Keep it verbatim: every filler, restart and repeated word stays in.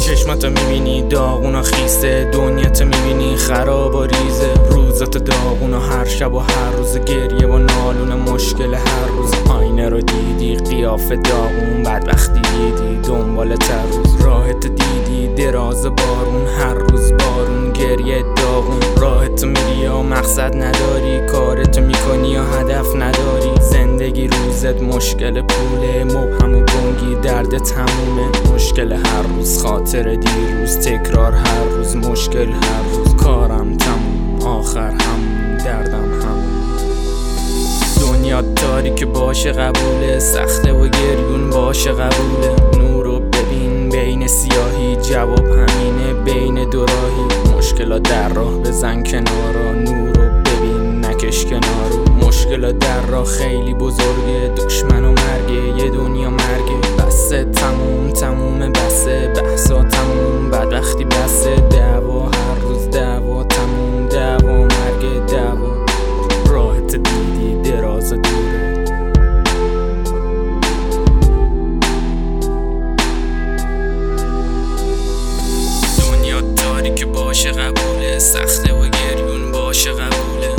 چشماتو میبینی داغونا خیسه، دنیاتو میبینی خراب و ریزه، روزاتو داغونا هر شب و هر روز گریه و نالون مشکل هر روز. آینه رو دیدی قیافه داغون، بدبختی دیدی دنبالت هر روز، راهت دیدی دراز بارون، هر روز بارون گریه داغون. راهت میری یا مقصد نداری، کارتو میکنی یا هدف نداری، زندگی روزت مشکل پوله، مبهم و گنگی درد تمومه، مشکل هر روز خاطر دیروز، تکرار هر روز مشکل هر روز، کارم تموم آخر هم دردم هم. دنیا داری که باشه قبوله، سخته و گریون باشه قبوله، نورو ببین بین سیاهی، جواب همینه بین دو راهی، مشکلات در راه بزن کنارا، نورو ببین نکش کنارو، مشکلات در راه خیلی بزرگه، دشمن و مرگه یه دنیا مرگه، بسه تموم تموم بسه، بحثا تموم بدبختی بسه، دعوا هر روز دعوا تموم دعوا مرگ دعوا، راحت دیدی دراز و دوره. دنیا داری که باشه قبوله، سخته و گریون باشه قبوله،